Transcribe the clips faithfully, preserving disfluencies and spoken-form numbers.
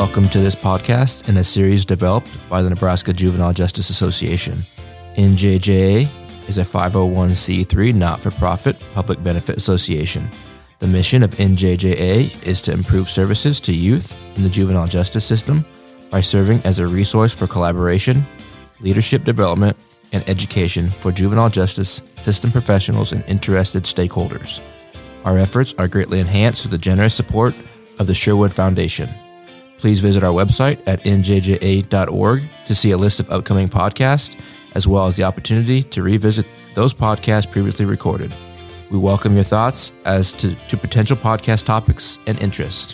Welcome to this podcast in a series developed by the Nebraska Juvenile Justice Association. N J J A is a five oh one c three not-for-profit public benefit association. The mission of N J J A is to improve services to youth in the juvenile justice system by serving as a resource for collaboration, leadership development, and education for juvenile justice system professionals and interested stakeholders. Our efforts are greatly enhanced through the generous support of the Sherwood Foundation. Please visit our website at n j j a dot org to see a list of upcoming podcasts, as well as the opportunity to revisit those podcasts previously recorded. We welcome your thoughts as to, to potential podcast topics and interest.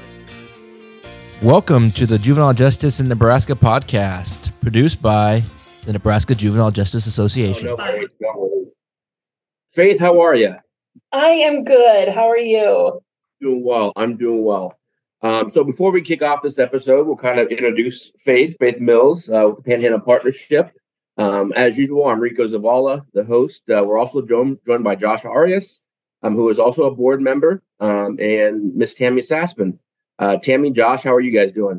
Welcome to the Juvenile Justice in Nebraska podcast, produced by the Nebraska Juvenile Justice Association. Oh, no, Faith, no. Faith, how are you? I am good. How are you? Doing well. I'm doing well. Um, so before we kick off this episode, we'll kind of introduce Faith, Faith Mills, uh, with the Panhandle Partnership. Um, as usual, I'm Rico Zavala, the host. Uh, we're also joined, joined by Josh Arias, um, who is also a board member, um, and Miss Tammy Sassman. Uh, Tammy, Josh, how are you guys doing?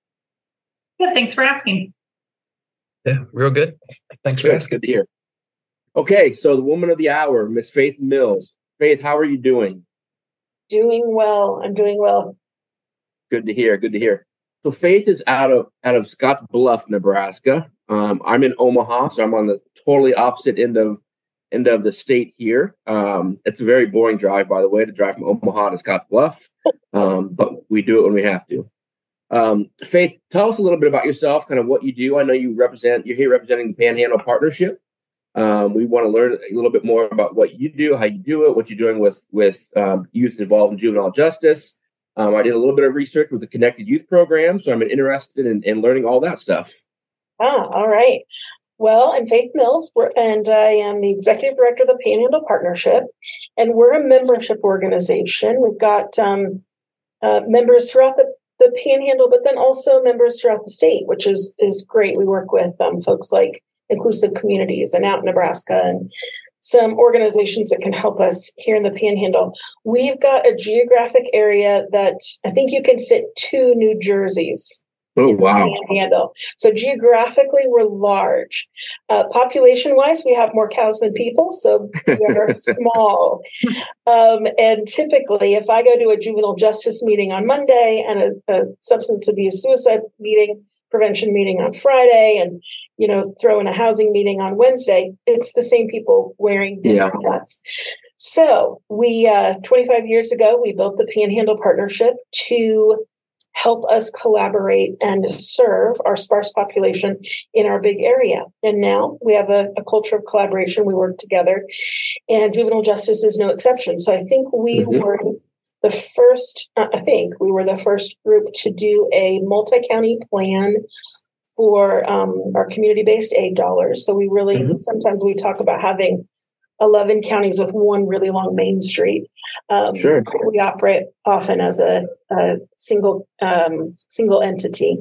Good. Thanks for asking. Yeah, real good. Thanks good, for asking. Good to hear. Okay, so the woman of the hour, Miss Faith Mills. Faith, how are you doing? Doing well. I'm doing well. Good to hear. Good to hear. So Faith is out of out of Scotts Bluff, Nebraska. Um, I'm in Omaha, so I'm on the totally opposite end of end of the state here. Um, it's a very boring drive, by the way, to drive from Omaha to Scotts Bluff, um, but we do it when we have to. Um, Faith, tell us a little bit about yourself, kind of what you do. I know you represent. You're here representing the Panhandle Partnership. Um, we want to learn a little bit more about what you do, how you do it, what you're doing with with um, youth involved in juvenile justice. Um, I did a little bit of research with the Connected Youth Program, so I'm interested in, in learning all that stuff. Ah, all right. Well, I'm Faith Mills, and I am the Executive Director of the Panhandle Partnership, and we're a membership organization. We've got um, uh, members throughout the, the Panhandle, but then also members throughout the state, which is, is great. We work with um, folks like Inclusive Communities and Out in Nebraska and some organizations that can help us here in the Panhandle. We've got a geographic area that I think you can fit two New Jerseys. Oh, wow. Panhandle. So geographically, we're large. Uh, population-wise, we have more cows than people, so we are small. Um, and typically, if I go to a juvenile justice meeting on Monday and a, a substance abuse suicide meeting, prevention meeting on Friday, and, you know, throw in a housing meeting on Wednesday, it's the same people wearing different yeah. hats. So we, uh, twenty-five years ago, we built the Panhandle Partnership to help us collaborate and serve our sparse population in our big area. And now we have a, a culture of collaboration. We work together, and juvenile justice is no exception. So I think we mm-hmm. were the first, uh, I think we were the first group to do a multi-county plan for um, our community-based aid dollars. So we really, mm-hmm. sometimes we talk about having eleven counties with one really long main street. Um, sure. We operate often as a, a single um, single entity.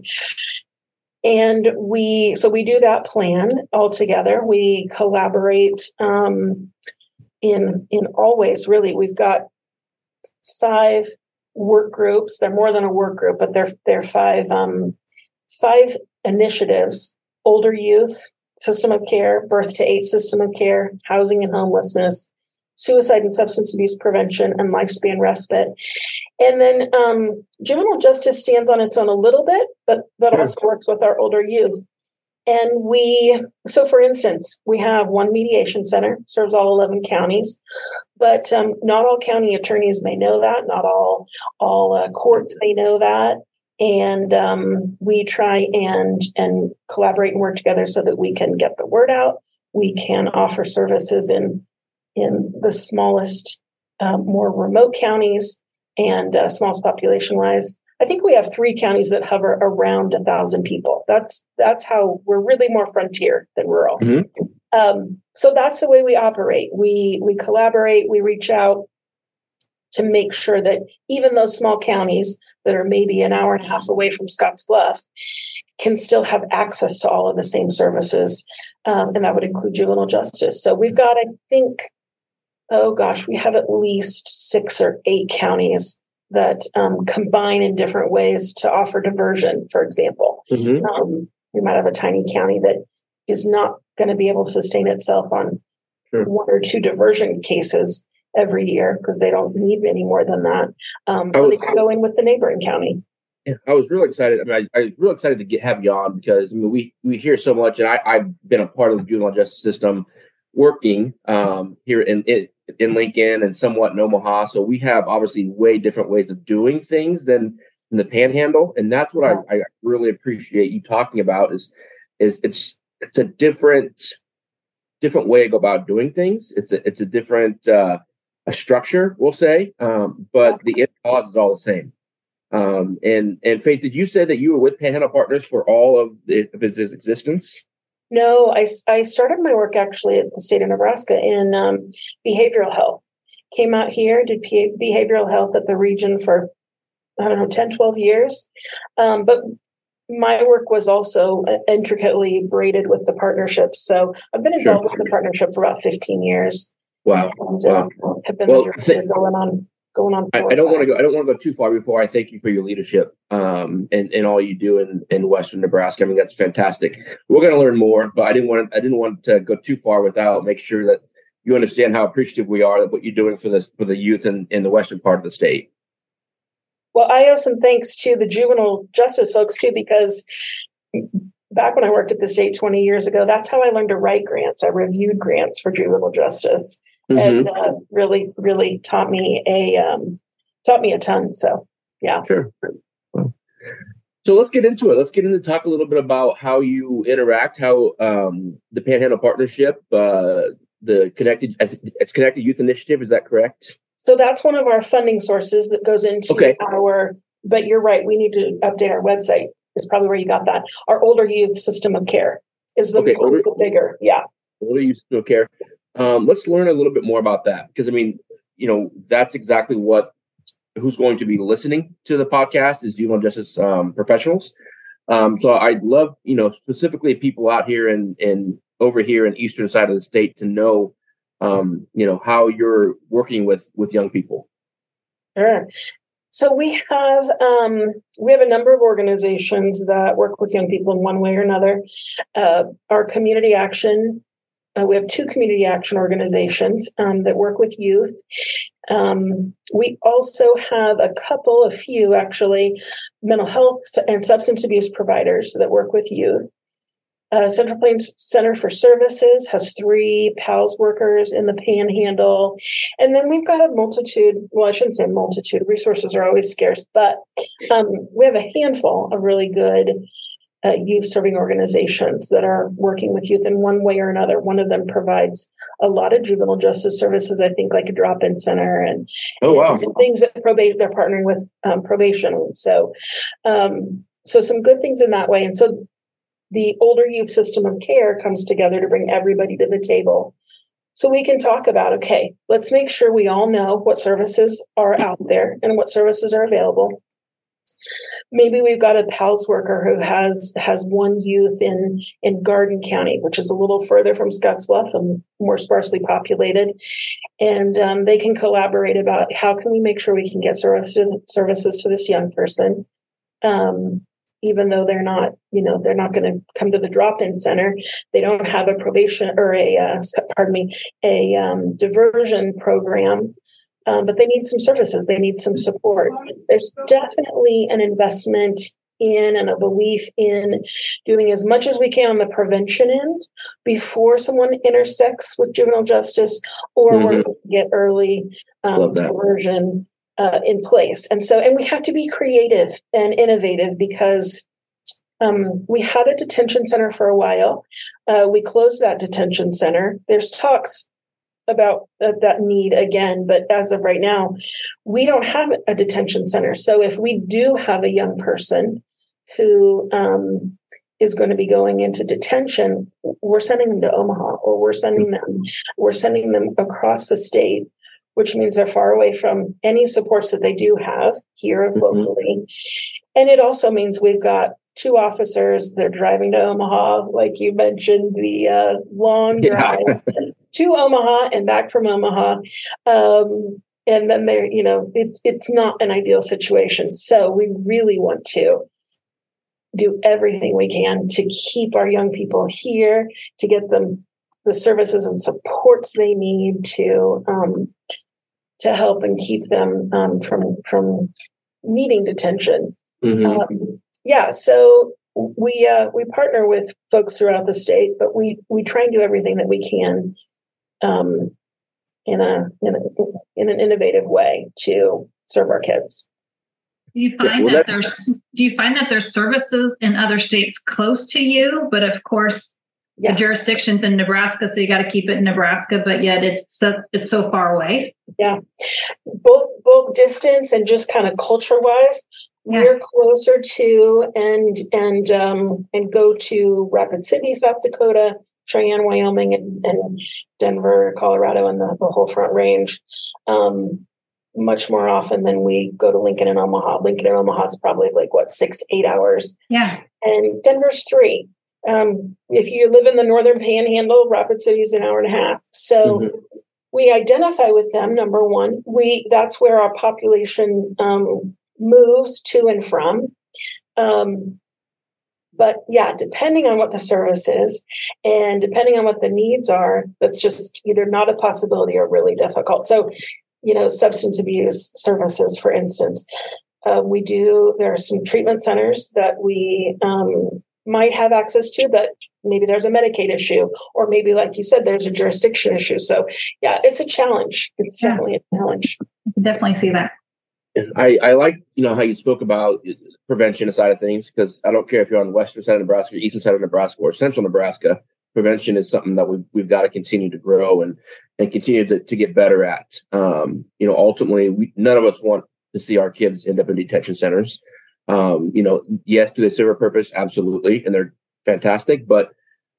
And we, so we do that plan all together. We collaborate um, in, in all ways, really. We've got five work groups. They're more than a work group, but they're they're five um, five initiatives: older youth system of care, birth to eight system of care, housing and homelessness, suicide and substance abuse prevention, and lifespan respite. And then um, juvenile justice stands on its own a little bit, but but also works with our older youth. And we, so for instance, we have one mediation center, serves all eleven counties, but um, not all county attorneys may know that. Not all, all uh, courts may know that. And um, we try and, and collaborate and work together so that we can get the word out. We can offer services in, in the smallest, uh, more remote counties and uh, smallest population-wise. I think we have three counties that hover around a thousand people. That's that's how we're really more frontier than rural. Mm-hmm. Um, so that's the way we operate. We we collaborate. We reach out to make sure that even those small counties that are maybe an hour and a half away from Scotts Bluff can still have access to all of the same services, um, and that would include juvenile justice. So we've got, I think, oh gosh, we have at least six or eight counties that um, combine in different ways to offer diversion, for example. Mm-hmm. Um, we might have a tiny county that is not going to be able to sustain itself on Sure. one or two diversion cases every year because they don't need any more than that. Um, so was, they can go in with the neighboring county. Yeah, I was really excited. I mean, I, I was really excited to get have you on because I mean, we we hear so much, and I, I've been a part of the juvenile justice system, working um, here in, in in Lincoln and somewhat in Omaha. So we have obviously way different ways of doing things than in the Panhandle, and that's what I, I really appreciate you talking about. Is is it's it's a different different way to go about doing things. It's a it's a different uh, a structure, we'll say, um, but the end cause is all the same. Um, and and Faith, did you say that you were with Panhandle Partners for all of, the, of its existence? No, I, I started my work actually at the state of Nebraska in um, behavioral health. Came out here, did P- behavioral health at the region for, I don't know, ten, twelve years. Um, but my work was also intricately braided with the partnership. So I've been involved sure. with the partnership for about fifteen years. Wow. And, wow. Uh, have been well, th- going on. Going on. I, I don't want to go. I don't want to go too far before I thank you for your leadership um, and and all you do in, in Western Nebraska. I mean, that's fantastic. We're going to learn more, but I didn't want to. I didn't want to go too far without make sure that you understand how appreciative we are of what you're doing for the for the youth in, in the western part of the state. Well, I owe some thanks to the juvenile justice folks too, because back when I worked at the state twenty years ago, that's how I learned to write grants. I reviewed grants for juvenile justice. Mm-hmm. And uh, really, really taught me a um, taught me a ton. So, yeah, sure. Well, so let's get into it. Let's get into talk a little bit about how you interact, how um, the Panhandle Partnership, uh, the connected, it's Connected Youth Initiative. Is that correct? So that's one of our funding sources that goes into okay. our. But you're right. We need to update our website. It's probably where you got that. Our older youth system of care is the, okay, older, the bigger. Yeah. Older youth system of care. Um, let's learn a little bit more about that because, I mean, you know, that's exactly what who's going to be listening to the podcast is juvenile justice um, professionals. Um, so I'd love, you know, specifically people out here and in, in over here in eastern side of the state to know, um, you know, how you're working with with young people. Sure. So we have um, we have a number of organizations that work with young people in one way or another. Uh, our community action. Uh, we have two community action organizations um, that work with youth. Um, we also have a couple, a few actually, mental health and substance abuse providers that work with youth. Uh, Central Plains Center for Services has three PALS workers in the Panhandle. And then we've got a multitude, well, I shouldn't say multitude, resources are always scarce, but um, we have a handful of really good Uh, youth serving organizations that are working with youth in one way or another. One of them provides a lot of juvenile justice services, I think, like a drop-in center and, oh, wow. and things that probate they're partnering with um, probation. So, um, so some good things in that way. And so the older youth system of care comes together to bring everybody to the table. So we can talk about, okay, let's make sure we all know what services are out there and what services are available. Maybe we've got a PALS worker who has has one youth in, in Garden County, which is a little further from Scottsbluff and more sparsely populated. And um, they can collaborate about how can we make sure we can get service to, services to this young person, um, even though they're not, you know, they're not going to come to the drop-in center. They don't have a probation or a, uh, pardon me, a um, diversion program. Um, but they need some services. They need some supports. There's definitely an investment in and a belief in doing as much as we can on the prevention end before someone intersects with juvenile justice or mm-hmm. when we get early um, diversion uh, in place. And so, and we have to be creative and innovative because um, we had a detention center for a while. Uh, we closed that detention center. There's talks about uh, that need again, but as of right now, we don't have a detention center. So if we do have a young person who um, is going to be going into detention, we're sending them to Omaha, or we're sending them, we're sending them across the state, which means they're far away from any supports that they do have here mm-hmm. locally. And it also means we've got two officers, they're driving to Omaha, like you mentioned, the uh, long drive. Yeah. to Omaha and back from Omaha. Um, and then they're, you know, it's it's not an ideal situation. So we really want to do everything we can to keep our young people here, to get them the services and supports they need to um, to help and keep them um, from from needing detention. Mm-hmm. Um, yeah, so we uh, we partner with folks throughout the state, but we we try and do everything that we can um, in a in a in an innovative way to serve our kids. Do you find Yeah, well, that that's- there's do you find that there's services in other states close to you, but of course Yeah. the jurisdiction's in Nebraska, so you got to keep it in Nebraska, but yet it's so, it's so far away. Yeah, both both distance and just kind of culture wise, Yeah. we're closer to and and um, and go to Rapid City, South Dakota, Cheyenne, Wyoming, and, and Denver, Colorado, and the, the whole Front Range. Um, much more often than we go to Lincoln and Omaha. Lincoln and Omaha is probably like what six, eight hours, Yeah. and Denver's three. Um, if you live in the northern Panhandle, Rapid City is an hour and a half. So Mhm. we identify with them. Number one, we that's where our population um, moves to and from. Um, but yeah, depending on what the service is and depending on what the needs are, that's just either not a possibility or really difficult. So, you know, substance abuse services, for instance, uh, we do. There are some treatment centers that we um, might have access to, but maybe there's a Medicaid issue, or maybe, like you said, there's a jurisdiction issue. So, yeah, it's a challenge. It's Yeah. definitely a challenge. I can definitely see that. I, I like, you know, how you spoke about prevention side of things, because I don't care if you're on the western side of Nebraska, eastern side of Nebraska, or central Nebraska. Prevention is something that we've, we've got to continue to grow and, and continue to, to get better at. Um, you know, ultimately, we, none of us want to see our kids end up in detention centers. Um, you know, yes, do they serve a purpose? Absolutely. And they're fantastic. But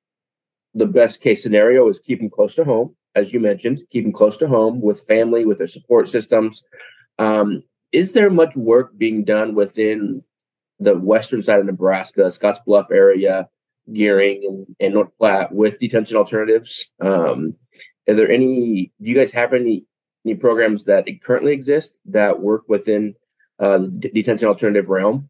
the best case scenario is keep them close to home, as you mentioned, keep them close to home with family, with their support systems. Um, is there much work being done within the western side of Nebraska, Scotts Bluff area, Gearing, and, and North Platte with detention alternatives? Um, are there any, do you guys have any, any programs that currently exist that work within uh, the d- detention alternative realm?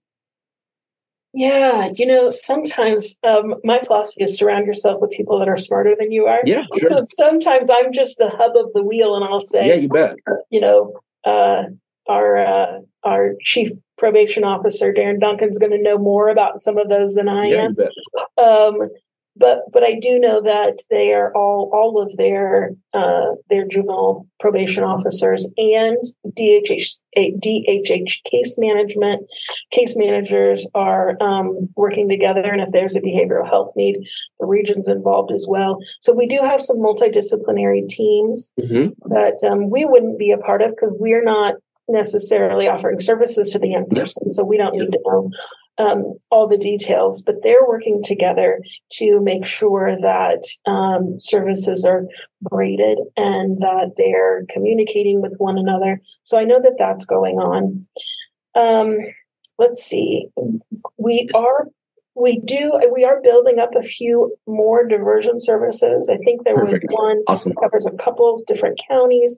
Yeah, you know, sometimes um, my philosophy is surround yourself with people that are smarter than you are. Yeah, sure. So sometimes I'm just the hub of the wheel, and I'll say, Yeah, you bet. you know, uh, our uh, our chief probation officer, Darren Duncan's going to know more about some of those than I Yeah, am. you bet. Um, but but I do know that they are all all of their uh, their juvenile probation officers and D H H D H H case management case managers are um, working together. And if there's a behavioral health need, the region's involved as well. So we do have some multidisciplinary teams hmm that um, we wouldn't be a part of because we're not necessarily offering services to the young person. So we don't need to know um, all the details, but they're working together to make sure that um, services are graded and that they're communicating with one another. So I know that that's going on. Um, let's see. We are we do we are building up a few more diversion services. I think there Perfect. was one Awesome. that covers a couple of different counties.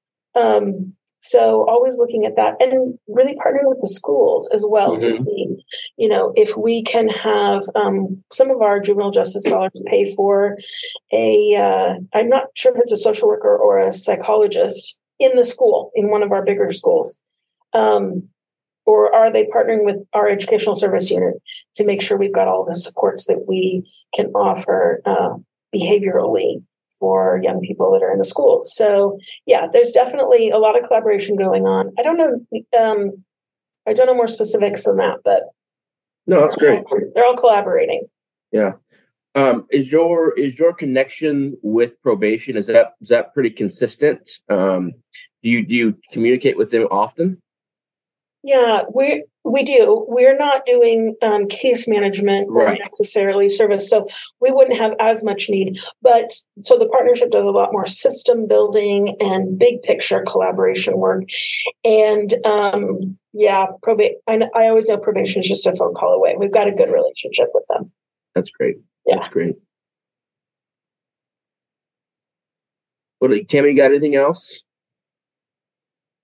Um, So always looking at that and really partnering with the schools as well to Mhm. see, you know, if we can have um, some of our juvenile justice dollars pay for a, uh, I'm not sure if it's a social worker or a psychologist in the school, in one of our bigger schools. Um, or are they partnering with our educational service unit to make sure we've got all the supports that we can offer uh, behaviorally for young people that are in the schools? So yeah, there's definitely a lot of collaboration going on. I don't know, um, I don't know more specifics than that, but No, that's great. they're all collaborating. Yeah. Um, is your is your connection with probation, is that is that pretty consistent? Um, do you do you communicate with them often? Yeah, we we do. We're not doing um, case management or Right. necessarily service, so we wouldn't have as much need. But so the partnership does a lot more system building and big picture collaboration work. And um, yeah, probate. I, kn- I always know probation is just a phone call away. We've got a good relationship with them. That's great. Yeah. That's great. What, Tammy, you got anything else?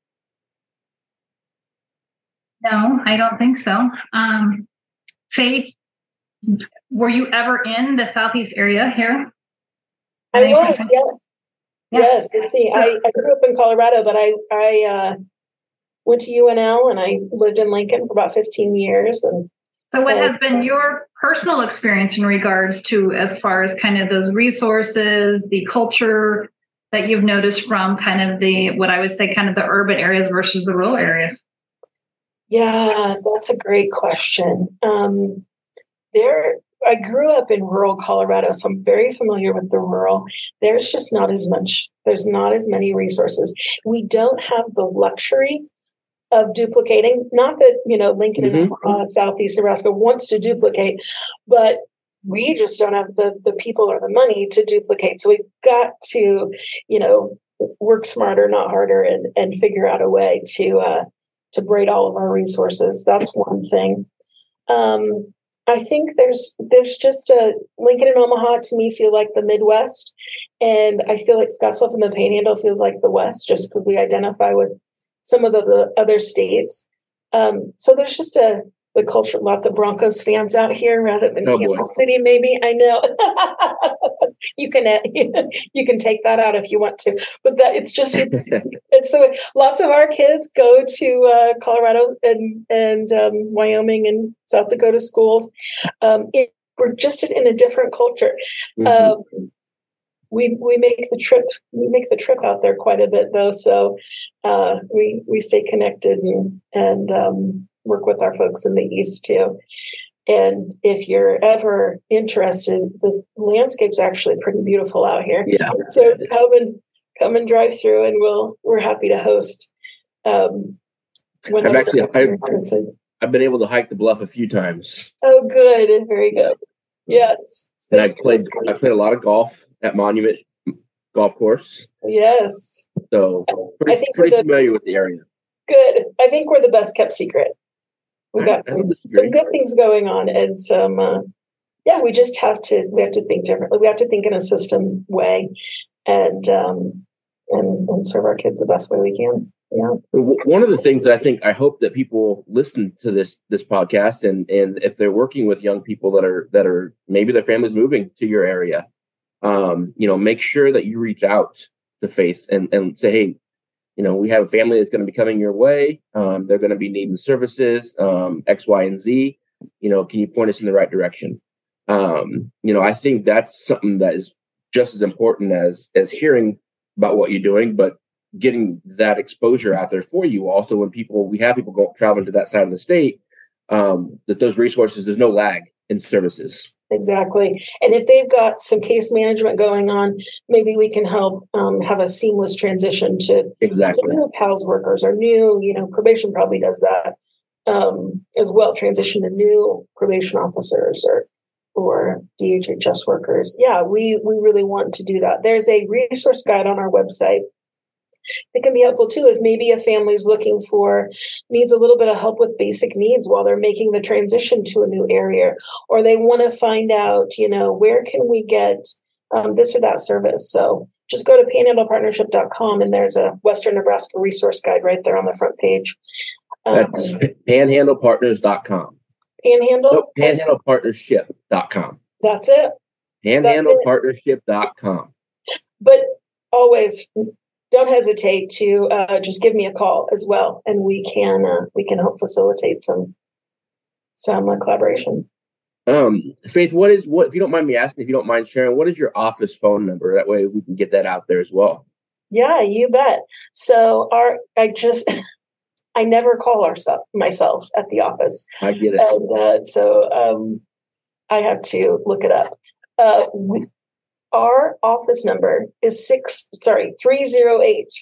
No, I don't think so. Um, Faith, were you ever in the Southeast area here? I was, yes. Yeah. Yes. Let's see. So- I, I grew up in Colorado, but I, I uh, went to U N L and I lived in Lincoln for about fifteen years. And So what uh, has been your personal experience in regards to as far as kind of those resources, the culture that you've noticed from kind of the, what I would say kind of the urban areas versus the rural areas? Yeah, that's a great question. Um, there, I grew up in rural Colorado, so I'm very familiar with the rural. There's just not as much, there's not as many resources. We don't have the luxury of duplicating. Not that, you know, Lincoln Mhm. and uh, Southeast Nebraska wants to duplicate, but we just don't have the, the people or the money to duplicate. So we've got to, you know, work smarter, not harder, and, and figure out a way to, uh, to braid all of our resources. That's one thing. Um, I think there's there's just a Lincoln and Omaha to me feel like the Midwest, and I feel like Scottsbluff and the Panhandle feels like the West, just because we identify with some of the, the other states. Um, so there's just a the culture. Lots of Broncos fans out here rather than Oh, Kansas boy. City. Maybe I know you can you can take that out if you want to, but that it's just it's it's the way. Lots of our kids go to uh, Colorado and and um, Wyoming and South Dakota schools. Um, it, we're just in a different culture. Mhm. Um, we we make the trip we make the trip out there quite a bit though, so uh, we we stay connected and and um, work with our folks in the East too. And if you're ever interested, the landscape's actually pretty beautiful out here. Yeah. So come and come and drive through, and we'll we're happy to host. Um, I've actually I've, interested. I've been able to hike the bluff a few times, Oh, good, very good. Yes, and I played I played a lot of golf at Monument Golf Course, Yes, so I pretty, think pretty we're the- familiar with the area. good. I think we're the best kept secret. We've I- got I some don't disagree. some good things going on, and some uh, yeah. We just have to we have to think differently. We have to think in a system way, and um, and and serve our kids the best way we can. Yeah. W- One of the things that I think I hope that people listen to this this podcast, and and if they're working with young people that are that are maybe their family's moving to your area, um, you know, make sure that you reach out to Faith and and say, hey, you know, we have a family that's going to be coming your way. Um, they're going to be needing services, um, X, Y, and Z. You know, can you point us in the right direction? Um, you know, I think that's something that is just as important as as hearing about what you're doing, but getting that exposure out there for you. Also, when people we have people go traveling to that side of the state, um, that those resources, there's no lag in services. Exactly. And if they've got some case management going on, maybe we can help um, have a seamless transition to, to Exactly. new PALS workers or new, you know, probation probably does that um, as well, transition to new probation officers or or D H H S workers. Yeah, we we really want to do that. There's a resource guide on our website. It can be helpful too if maybe a family's looking for, needs a little bit of help with basic needs while they're making the transition to a new area, or they want to find out, you know, where can we get um, this or that service. So just go to panhandle partnership dot com and there's a Western Nebraska resource guide right there on the front page. Um, That's panhandle partners dot com. Panhandle? Nope, panhandle partnership dot com. That's it. panhandle partnership dot com. But always don't hesitate to uh, just give me a call as well, and we can uh, we can help facilitate some some uh, collaboration. Um, Faith, what is what if you don't mind me asking, if you don't mind sharing, what is your office phone number? That way we can get that out there as well. Yeah, you bet. So our I just I never call ourselves myself at the office, I get it. and uh, so um, I have to look it up. Uh, we, Our office number is six, sorry, three zero eight,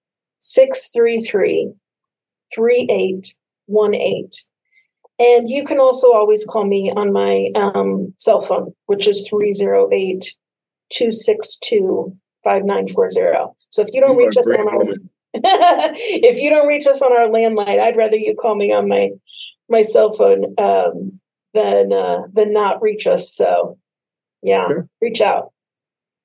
six three three, three eight one eight. And you can also always call me on my um, cell phone, which is three zero eight, two six two, five nine four zero. So if you don't You reach are us a on great our woman. if you don't reach us on our landline, I'd rather you call me on my my cell phone um, than uh, than not reach us. So yeah, Sure. reach out.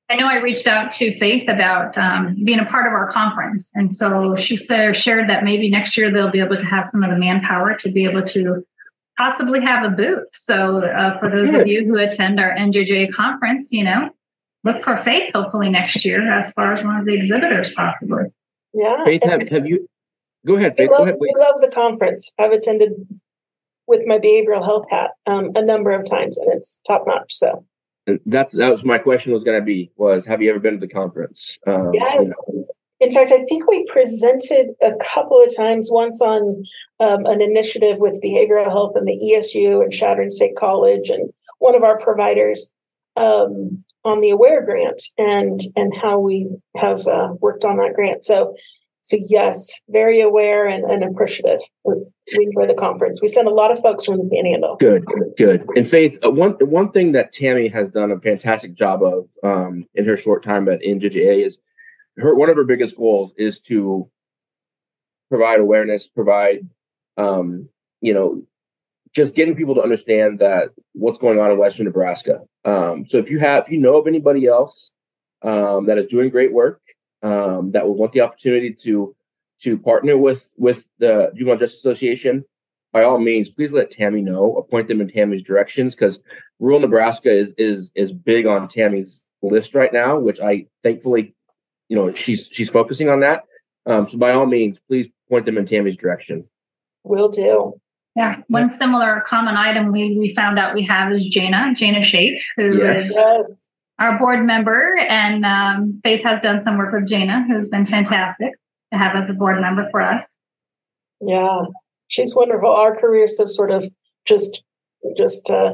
I know I reached out to Faith about um, being a part of our conference. And so she sa- shared that maybe next year they'll be able to have some of the manpower to be able to possibly have a booth. So uh, for those of you who attend our N J J A conference, you know, look for Faith hopefully next year as far as one of the exhibitors possibly. Yeah. Faith, have, have you, go ahead, Faith, we love, go ahead. We love the conference. I've attended with my behavioral health hat um, a number of times, and it's top notch. So And that's that was my question was going to be was have you ever been to the conference? Um, yes. You know. In fact, I think we presented a couple of times, once on um, an initiative with behavioral health and the E S U and Chadron State College and one of our providers um, on the AWARE grant and and how we have uh, worked on that grant. So, so yes, very aware and, and appreciative. We, we enjoy the conference. We send a lot of folks from the Panhandle. Good, good. And Faith, uh, one one thing that Tammy has done a fantastic job of um, in her short time at N J J A is her one of her biggest goals is to provide awareness, provide um, you know, just getting people to understand that what's going on in Western Nebraska. Um, so if you have, if you know of anybody else um, that is doing great work, um, that would want the opportunity to to partner with with the Juvenile Justice Association, by all means, please let Tammy know. Appoint them in Tammy's directions, because rural Nebraska is is is big on Tammy's list right now, which I thankfully, you know, she's she's focusing on that. Um, so by all means, please point them in Tammy's direction. Will do. Yeah. One similar common item we we found out we have is Jana, Jana Shafe, who Yes. is Yes. our board member. And um, Faith has done some work with Jana, who's been fantastic to have as a board member for us. Yeah. She's wonderful. Our careers have sort of just just uh,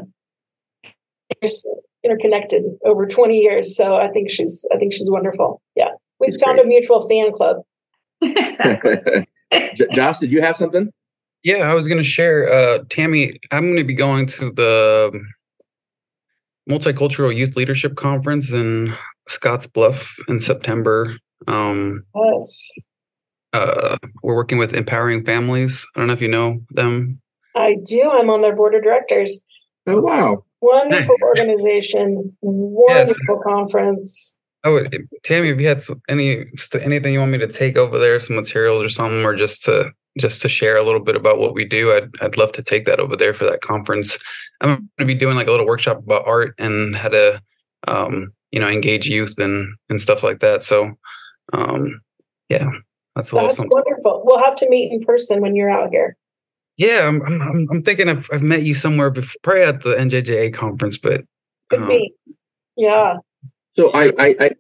interconnected over twenty years. So I think she's I think she's wonderful. Yeah. We've She's found great. a mutual fan club. J- Josh, did you have something? Yeah, I was going to share. Uh, Tammy, I'm going to be going to the Multicultural Youth Leadership Conference in Scotts Bluff in September. Um, Yes. uh, we're working with Empowering Families. I don't know if you know them. I do. I'm on their board of directors. Oh, wow. Wonderful Nice. organization. Wonderful conference. Oh, Tammy, if you had some- any st- anything you want me to take over there, some materials or something, or just to just to share a little bit about what we do, I'd I'd love to take that over there for that conference. I'm going to be doing like a little workshop about art and how to, um, you know, engage youth and and stuff like that. So, um, yeah, that's a little That's something. wonderful. We'll have to meet in person when you're out here. Yeah, I'm I'm, I'm thinking I've, I've met you somewhere before, probably at the N J J A conference, but Could um, be. Yeah. So I, I, I,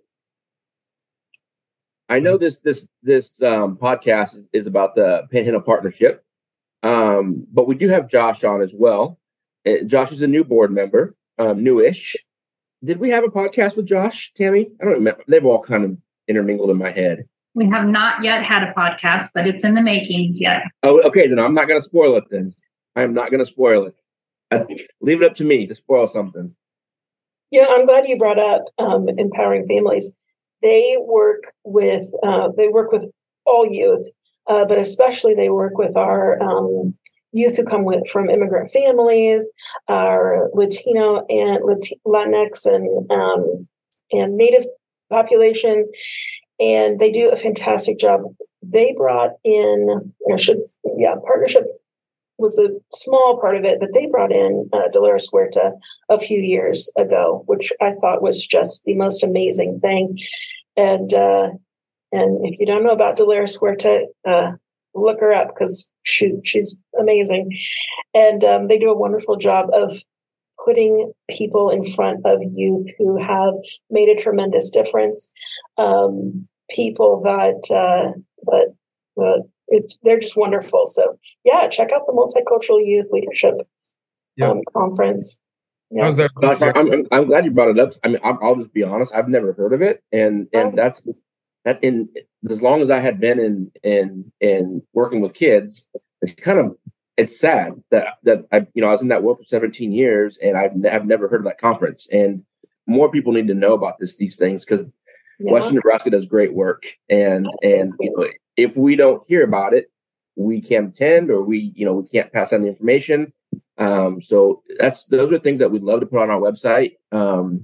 I know this this this um, podcast is, is about the Panhandle Partnership, um, but we do have Josh on as well. Uh, Josh is a new board member, um, newish. Did we have a podcast with Josh, Tammy? I don't remember. They've all kind of intermingled in my head. We have not yet had a podcast, but it's in the makings yet. Oh, okay. Then I'm not going to spoil it. Then I am not going to spoil it. I, leave it up to me to spoil something. Yeah, I'm glad you brought up um, Empowering Families. They work with uh, they work with all youth, uh, but especially they work with our um, youth who come with from immigrant families, our Latino and Lati- Latinx and um, and Native population, and they do a fantastic job. They brought in, I should yeah, partnership was a small part of it, but they brought in uh, Dolores Huerta a few years ago, which I thought was just the most amazing thing. And uh, and if you don't know about Dolores Huerta, uh, look her up because she, she's amazing. And um, they do a wonderful job of putting people in front of youth who have made a tremendous difference. Um, people that uh, that uh, It's, they're just wonderful. So yeah, check out the Multicultural Youth Leadership Yeah. um, Conference. Yeah. I was there. Josh, I'm, I'm, I'm glad you brought it up. I mean, I'll, I'll just be honest. I've never heard of it, and and Oh. that's that. In as long as I had been in in in working with kids, it's kind of it's sad that that I you know I was in that world for seventeen years, and I've ne- I've never heard of that conference. And more people need to know about this these things because Yeah. Western Nebraska does great work, and and you know if we don't hear about it, we can't attend, or we you know we can't pass on the information. Um, so that's those are things that we'd love to put on our website. Um,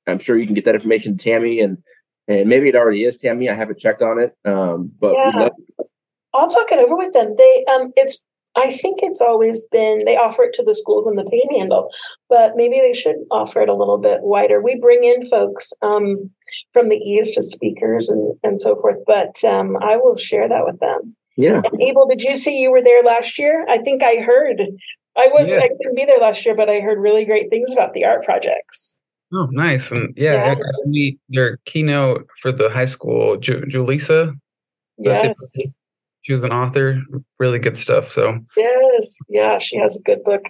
I'm sure you can get that information to Tammy, and and maybe it already is, Tammy. I haven't checked on it, um, but yeah. we'd love I'll talk it over with them. They um, it's I think it's always been, they offer it to the schools in the Panhandle, but maybe they should offer it a little bit wider. We bring in folks um, from the East as speakers and, and so forth, but um, I will share that with them. Yeah. And Abel, did you see you were there last year? I think I heard, I was, Yeah. I couldn't be there last year, but I heard really great things about the art projects. Oh, nice. And yeah, Yeah. it was me, their keynote for the high school, Ju- Julissa. Yes. She was an author, really good stuff. So Yes. Yeah, she has a good book.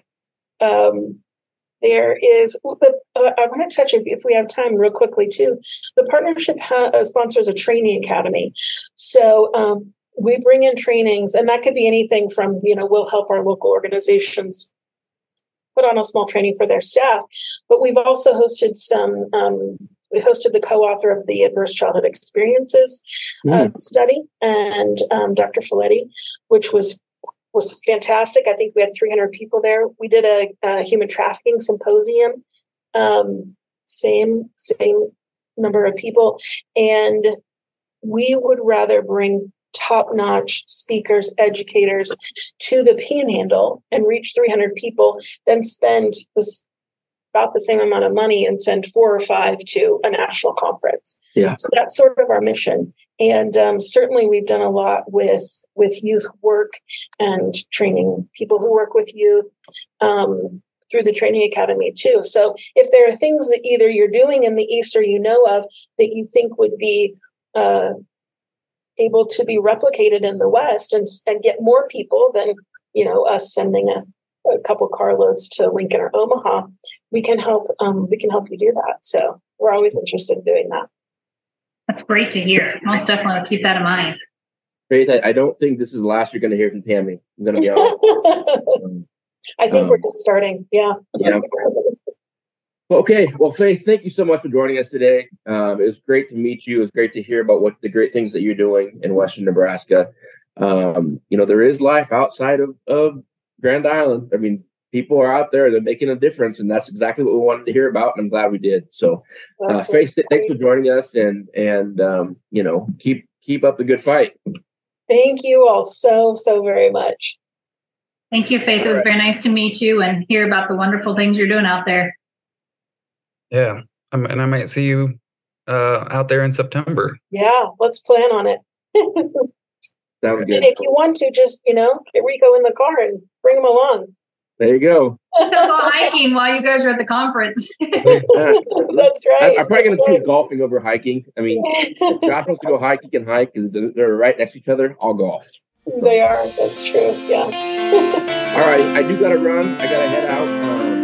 Um, there is, the, uh, I want to touch, if, if we have time, real quickly too. The partnership ha- uh, sponsors a training academy. So um, we bring in trainings, and that could be anything from, you know, we'll help our local organizations put on a small training for their staff. But we've also hosted some, um, we hosted the co-author of the Adverse Childhood Experiences uh, Mm. study, and um, Doctor Folletti, which was was fantastic. I think we had three hundred people there. We did a, a human trafficking symposium, um, same same number of people, and we would rather bring top-notch speakers, educators to the Panhandle and reach three hundred people than spend this about the same amount of money and send four or five to a national conference. Yeah. So that's sort of our mission. And um, certainly we've done a lot with, with youth work and training people who work with youth um, through the Training Academy too. So if there are things that either you're doing in the East or you know of that you think would be uh, able to be replicated in the West and, and get more people than, you know, us sending a a couple carloads to Lincoln or Omaha, we can help. Um, we can help you do that. So we're always interested in doing that. That's great to hear. Most definitely, I'll keep that in mind. Faith, I, I don't think this is the last you're going to hear from Tammy. I'm going to be honest. um, I think um, we're just starting. Yeah. Yeah. Well, okay. Well, Faith, thank you so much for joining us today. Um, it was great to meet you. It was great to hear about what the great things that you're doing in Western Nebraska. Um, you know, there is life outside of, of Grand Island. I mean, people are out there, they're making a difference, and that's exactly what we wanted to hear about, and I'm glad we did. So uh, Faith, thanks for joining us, and and um, you know, keep keep up the good fight. Thank you all so so very much. Thank you, Faith. It was very nice to meet you and hear about the wonderful things you're doing out there. Yeah, um, and I might see you uh, out there in September. Yeah, let's plan on it. Sounds good. And if you want to, just, you know, get Rico in the car and bring him along. There you go. Go hiking while you guys are at the conference. That's right. I, I'm probably going to choose right. golfing over hiking. I mean, if Josh wants to go hike, he can hike, because they're right next to each other. I'll golf. They are. That's true. Yeah. All right. I do got to run. I got to head out. Um,